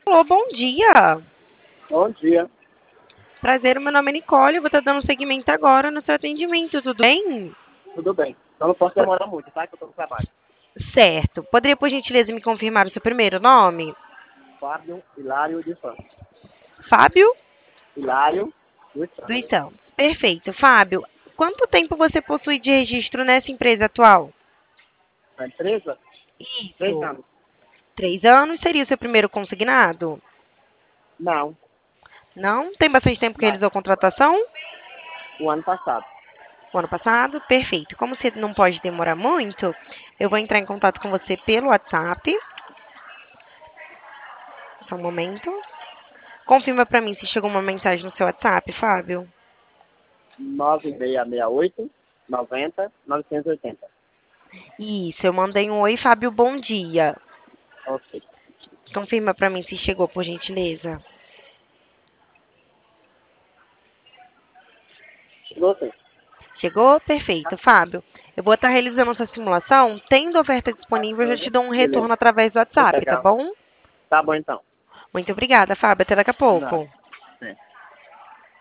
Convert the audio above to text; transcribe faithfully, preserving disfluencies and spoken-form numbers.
Alô, bom dia. Bom dia. Prazer, meu nome é Nicole. Eu vou estar dando seguimento agora no seu atendimento, tudo bem? Tudo bem. Só não posso demorar muito, tá? Que eu tô no trabalho. Certo. Poderia, por gentileza, me confirmar o seu primeiro nome? Fábio Hilário de Santos. Fábio Hilário dos dos Santos. Santos. Perfeito. Fábio, quanto tempo você possui de registro nessa empresa atual? A empresa? Três Isso. anos. Três anos seria o seu primeiro consignado? Não. Não? Tem bastante tempo que Não. realizou a contratação? O ano passado. O ano passado? Perfeito. Como você não pode demorar muito, eu vou entrar em contato com você pelo WhatsApp. Só um momento. Confirma pra mim se chegou uma mensagem no seu WhatsApp, Fábio. nove seis seis oito, noventa, novecentos e oitenta. Isso, eu mandei um oi, Fábio, bom dia. Ok. Confirma pra mim se chegou, por gentileza. Chegou sim. Chegou? Perfeito, Fábio. Eu vou estar realizando essa simulação. Tendo oferta disponível, eu já te dou um Beleza. retorno através do WhatsApp, tá Legal. bom? Tá bom então. Muito obrigada, Fábio. Até daqui a Nada. pouco. É.